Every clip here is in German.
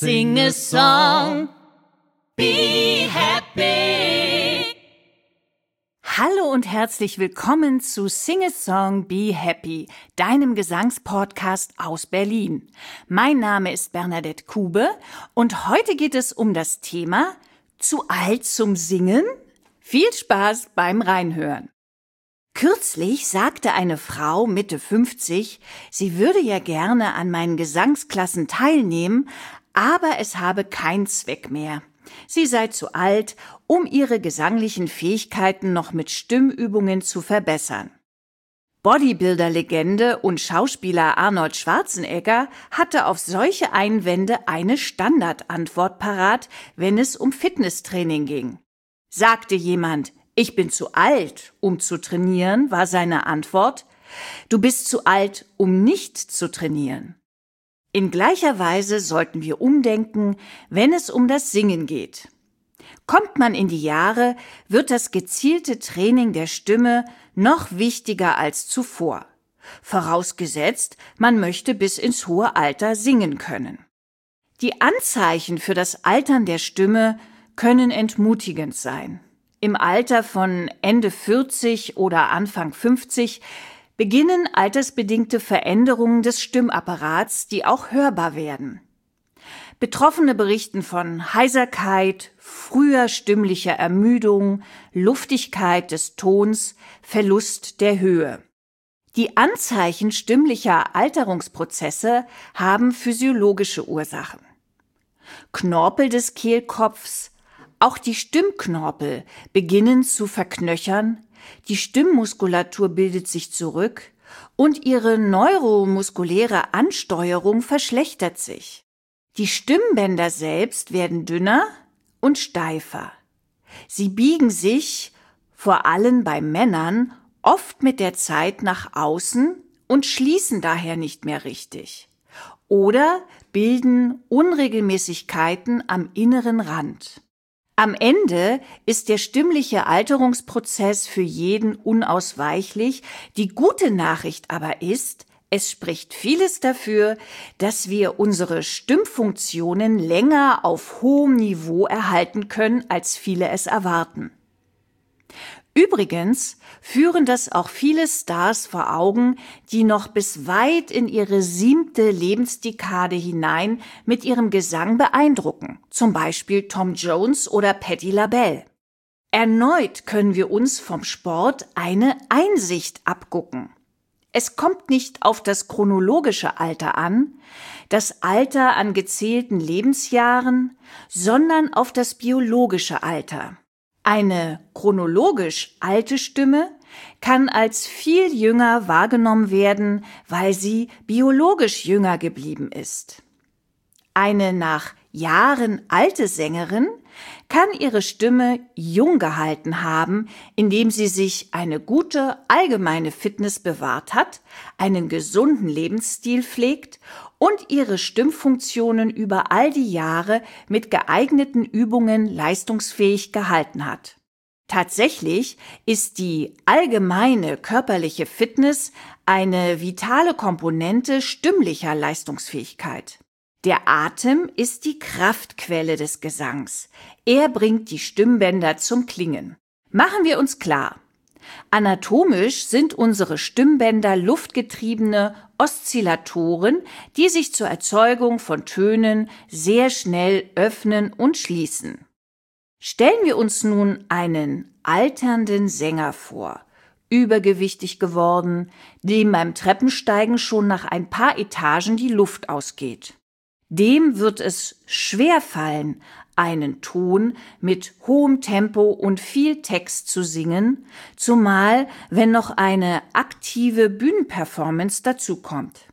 Sing a song, be happy. Hallo und herzlich willkommen zu Sing a Song, Be Happy, deinem Gesangspodcast aus Berlin. Mein Name ist Bernadette Kube und heute geht es um das Thema Zu alt zum Singen? Viel Spaß beim Reinhören. Kürzlich sagte eine Frau Mitte 50, sie würde ja gerne an meinen Gesangsklassen teilnehmen, aber es habe keinen Zweck mehr. Sie sei zu alt, um ihre gesanglichen Fähigkeiten noch mit Stimmübungen zu verbessern. Bodybuilder-Legende und Schauspieler Arnold Schwarzenegger hatte auf solche Einwände eine Standardantwort parat, wenn es um Fitnesstraining ging. Sagte jemand, ich bin zu alt, um zu trainieren, war seine Antwort, du bist zu alt, um nicht zu trainieren. In gleicher Weise sollten wir umdenken, wenn es um das Singen geht. Kommt man in die Jahre, wird das gezielte Training der Stimme noch wichtiger als zuvor. Vorausgesetzt, man möchte bis ins hohe Alter singen können. Die Anzeichen für das Altern der Stimme können entmutigend sein. Im Alter von Ende 40 oder Anfang 50 beginnen altersbedingte Veränderungen des Stimmapparats, die auch hörbar werden. Betroffene berichten von Heiserkeit, früher stimmlicher Ermüdung, Luftigkeit des Tons, Verlust der Höhe. Die Anzeichen stimmlicher Alterungsprozesse haben physiologische Ursachen. Knorpel des Kehlkopfs, auch die Stimmknorpel beginnen zu verknöchern, die Stimmmuskulatur bildet sich zurück und ihre neuromuskuläre Ansteuerung verschlechtert sich. Die Stimmbänder selbst werden dünner und steifer. Sie biegen sich, vor allem bei Männern, oft mit der Zeit nach außen und schließen daher nicht mehr richtig. Oder bilden Unregelmäßigkeiten am inneren Rand. Am Ende ist der stimmliche Alterungsprozess für jeden unausweichlich. Die gute Nachricht aber ist, es spricht vieles dafür, dass wir unsere Stimmfunktionen länger auf hohem Niveau erhalten können, als viele es erwarten. Übrigens führen das auch viele Stars vor Augen, die noch bis weit in ihre 7. Lebensdekade hinein mit ihrem Gesang beeindrucken, zum Beispiel Tom Jones oder Patti LaBelle. Erneut können wir uns vom Sport eine Einsicht abgucken. Es kommt nicht auf das chronologische Alter an, das Alter an gezählten Lebensjahren, sondern auf das biologische Alter. Eine chronologisch alte Stimme kann als viel jünger wahrgenommen werden, weil sie biologisch jünger geblieben ist. Eine nach Jahren alte Sängerin kann ihre Stimme jung gehalten haben, indem sie sich eine gute allgemeine Fitness bewahrt hat, einen gesunden Lebensstil pflegt und ihre Stimmfunktionen über all die Jahre mit geeigneten Übungen leistungsfähig gehalten hat. Tatsächlich ist die allgemeine körperliche Fitness eine vitale Komponente stimmlicher Leistungsfähigkeit. Der Atem ist die Kraftquelle des Gesangs. Er bringt die Stimmbänder zum Klingen. Machen wir uns klar. Anatomisch sind unsere Stimmbänder luftgetriebene Oszillatoren, die sich zur Erzeugung von Tönen sehr schnell öffnen und schließen. Stellen wir uns nun einen alternden Sänger vor, übergewichtig geworden, dem beim Treppensteigen schon nach ein paar Etagen die Luft ausgeht. Dem wird es schwer fallen, einen Ton mit hohem Tempo und viel Text zu singen, zumal wenn noch eine aktive Bühnenperformance dazukommt.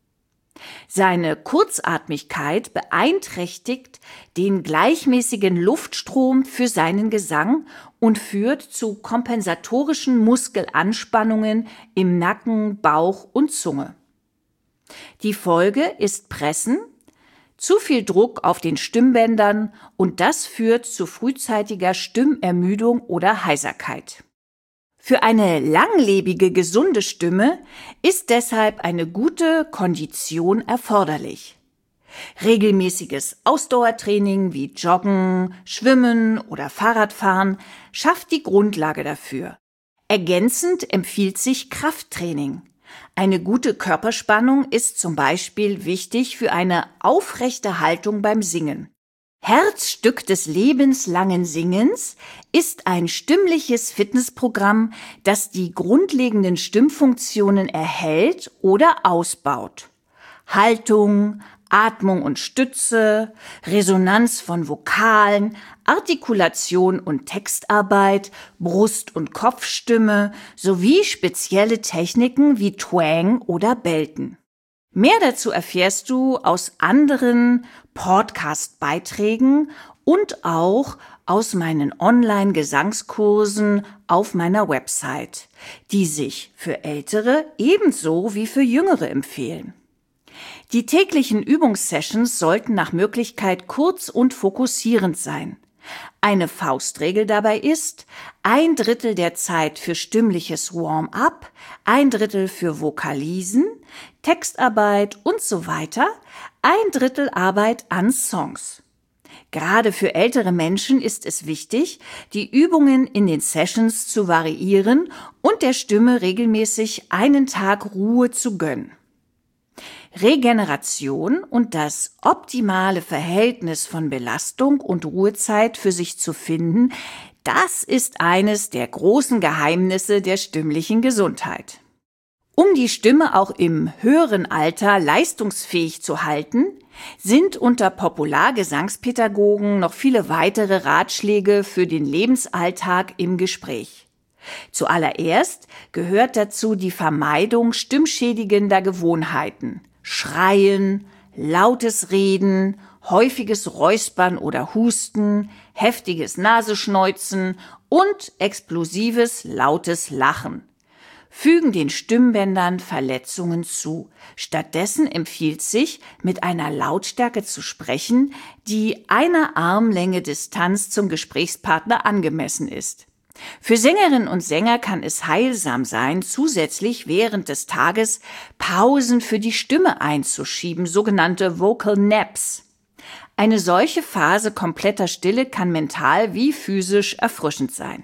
Seine Kurzatmigkeit beeinträchtigt den gleichmäßigen Luftstrom für seinen Gesang und führt zu kompensatorischen Muskelanspannungen im Nacken, Bauch und Zunge. Die Folge ist Pressen, zu viel Druck auf den Stimmbändern und das führt zu frühzeitiger Stimmermüdung oder Heiserkeit. Für eine langlebige, gesunde Stimme ist deshalb eine gute Kondition erforderlich. Regelmäßiges Ausdauertraining wie Joggen, Schwimmen oder Fahrradfahren schafft die Grundlage dafür. Ergänzend empfiehlt sich Krafttraining. Eine gute Körperspannung ist zum Beispiel wichtig für eine aufrechte Haltung beim Singen. Herzstück des lebenslangen Singens ist ein stimmliches Fitnessprogramm, das die grundlegenden Stimmfunktionen erhält oder ausbaut. Haltung, Atmung und Stütze, Resonanz von Vokalen, Artikulation und Textarbeit, Brust- und Kopfstimme sowie spezielle Techniken wie Twang oder Belten. Mehr dazu erfährst du aus anderen Podcast-Beiträgen und auch aus meinen Online-Gesangskursen auf meiner Website, die sich für Ältere ebenso wie für Jüngere empfehlen. Die täglichen Übungssessions sollten nach Möglichkeit kurz und fokussierend sein. Eine Faustregel dabei ist: 1/3 der Zeit für stimmliches Warm-up, 1/3 für Vokalisen, Textarbeit und so weiter, 1/3 Arbeit an Songs. Gerade für ältere Menschen ist es wichtig, die Übungen in den Sessions zu variieren und der Stimme regelmäßig einen Tag Ruhe zu gönnen. Regeneration und das optimale Verhältnis von Belastung und Ruhezeit für sich zu finden, das ist eines der großen Geheimnisse der stimmlichen Gesundheit. Um die Stimme auch im höheren Alter leistungsfähig zu halten, sind unter Populargesangspädagogen noch viele weitere Ratschläge für den Lebensalltag im Gespräch. Zuallererst gehört dazu die Vermeidung stimmschädigender Gewohnheiten. Schreien, lautes Reden, häufiges Räuspern oder Husten, heftiges Nasenschneuzen und explosives, lautes Lachen fügen den Stimmbändern Verletzungen zu. Stattdessen empfiehlt sich, mit einer Lautstärke zu sprechen, die einer Armlänge Distanz zum Gesprächspartner angemessen ist. Für Sängerinnen und Sänger kann es heilsam sein, zusätzlich während des Tages Pausen für die Stimme einzuschieben, sogenannte Vocal Naps. Eine solche Phase kompletter Stille kann mental wie physisch erfrischend sein.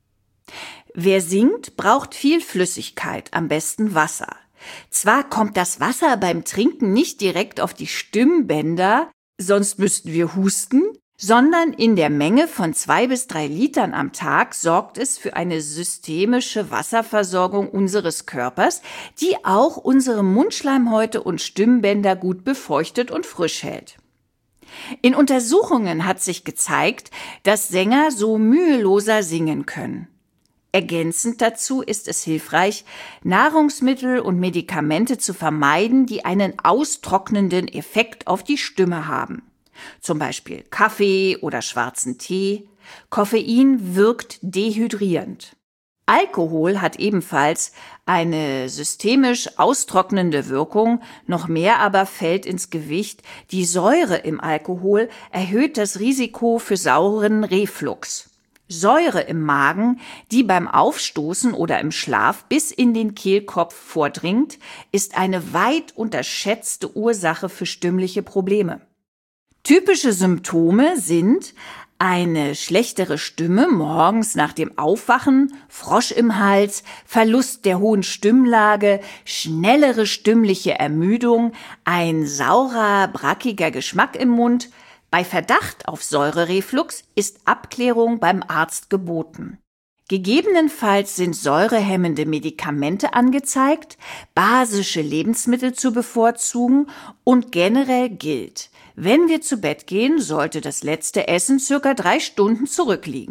Wer singt, braucht viel Flüssigkeit, am besten Wasser. Zwar kommt das Wasser beim Trinken nicht direkt auf die Stimmbänder, sonst müssten wir husten, sondern in der Menge von 2 bis 3 Litern am Tag sorgt es für eine systemische Wasserversorgung unseres Körpers, die auch unsere Mundschleimhäute und Stimmbänder gut befeuchtet und frisch hält. In Untersuchungen hat sich gezeigt, dass Sänger so müheloser singen können. Ergänzend dazu ist es hilfreich, Nahrungsmittel und Medikamente zu vermeiden, die einen austrocknenden Effekt auf die Stimme haben. Zum Beispiel Kaffee oder schwarzen Tee. Koffein wirkt dehydrierend. Alkohol hat ebenfalls eine systemisch austrocknende Wirkung, noch mehr aber fällt ins Gewicht. Die Säure im Alkohol erhöht das Risiko für sauren Reflux. Säure im Magen, die beim Aufstoßen oder im Schlaf bis in den Kehlkopf vordringt, ist eine weit unterschätzte Ursache für stimmliche Probleme. Typische Symptome sind eine schlechtere Stimme morgens nach dem Aufwachen, Frosch im Hals, Verlust der hohen Stimmlage, schnellere stimmliche Ermüdung, ein saurer, brackiger Geschmack im Mund. Bei Verdacht auf Säurereflux ist Abklärung beim Arzt geboten. Gegebenenfalls sind säurehemmende Medikamente angezeigt, basische Lebensmittel zu bevorzugen und generell gilt: Wenn wir zu Bett gehen, sollte das letzte Essen ca. 3 Stunden zurückliegen.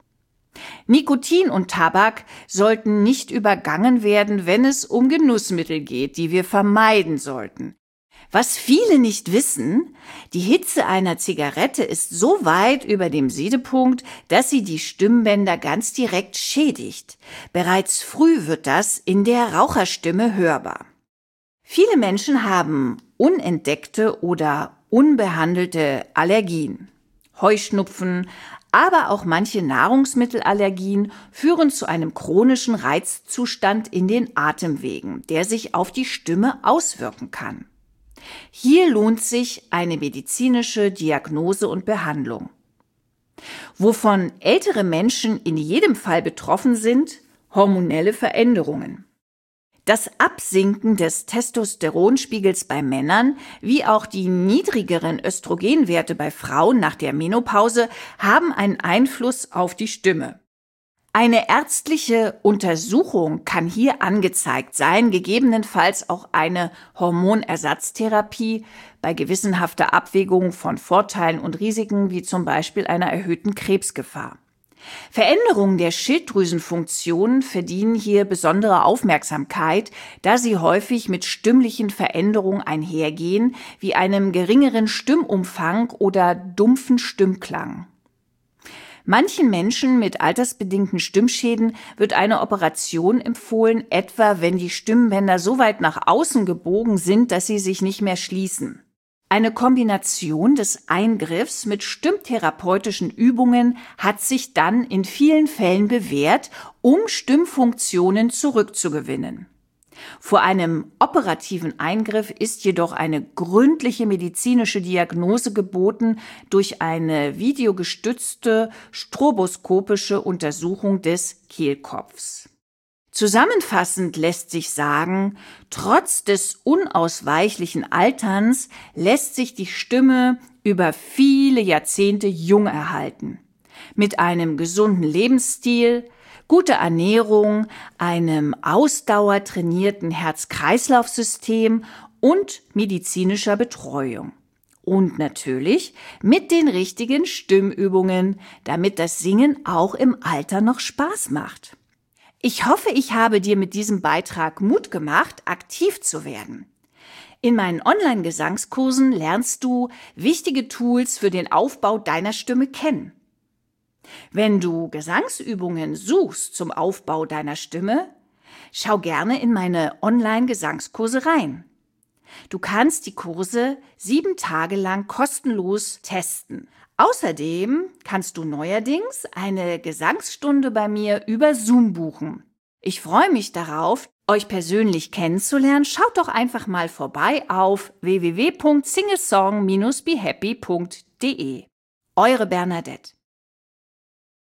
Nikotin und Tabak sollten nicht übergangen werden, wenn es um Genussmittel geht, die wir vermeiden sollten. Was viele nicht wissen, die Hitze einer Zigarette ist so weit über dem Siedepunkt, dass sie die Stimmbänder ganz direkt schädigt. Bereits früh wird das in der Raucherstimme hörbar. Viele Menschen haben unentdeckte oder unbehandelte Allergien. Heuschnupfen, aber auch manche Nahrungsmittelallergien führen zu einem chronischen Reizzustand in den Atemwegen, der sich auf die Stimme auswirken kann. Hier lohnt sich eine medizinische Diagnose und Behandlung. Wovon ältere Menschen in jedem Fall betroffen sind, hormonelle Veränderungen. Das Absinken des Testosteronspiegels bei Männern wie auch die niedrigeren Östrogenwerte bei Frauen nach der Menopause haben einen Einfluss auf die Stimme. Eine ärztliche Untersuchung kann hier angezeigt sein, gegebenenfalls auch eine Hormonersatztherapie bei gewissenhafter Abwägung von Vorteilen und Risiken wie zum Beispiel einer erhöhten Krebsgefahr. Veränderungen der Schilddrüsenfunktion verdienen hier besondere Aufmerksamkeit, da sie häufig mit stimmlichen Veränderungen einhergehen, wie einem geringeren Stimmumfang oder dumpfen Stimmklang. Manchen Menschen mit altersbedingten Stimmschäden wird eine Operation empfohlen, etwa wenn die Stimmbänder so weit nach außen gebogen sind, dass sie sich nicht mehr schließen. Eine Kombination des Eingriffs mit stimmtherapeutischen Übungen hat sich dann in vielen Fällen bewährt, um Stimmfunktionen zurückzugewinnen. Vor einem operativen Eingriff ist jedoch eine gründliche medizinische Diagnose geboten durch eine videogestützte stroboskopische Untersuchung des Kehlkopfs. Zusammenfassend lässt sich sagen, trotz des unausweichlichen Alterns lässt sich die Stimme über viele Jahrzehnte jung erhalten. Mit einem gesunden Lebensstil, guter Ernährung, einem ausdauertrainierten Herz-Kreislauf-System und medizinischer Betreuung. Und natürlich mit den richtigen Stimmübungen, damit das Singen auch im Alter noch Spaß macht. Ich hoffe, ich habe dir mit diesem Beitrag Mut gemacht, aktiv zu werden. In meinen Online-Gesangskursen lernst du wichtige Tools für den Aufbau deiner Stimme kennen. Wenn du Gesangsübungen suchst zum Aufbau deiner Stimme, schau gerne in meine Online-Gesangskurse rein. Du kannst die Kurse 7 Tage lang kostenlos testen. Außerdem kannst du neuerdings eine Gesangsstunde bei mir über Zoom buchen. Ich freue mich darauf, euch persönlich kennenzulernen. Schaut doch einfach mal vorbei auf www.singesong-behappy.de. Eure Bernadette.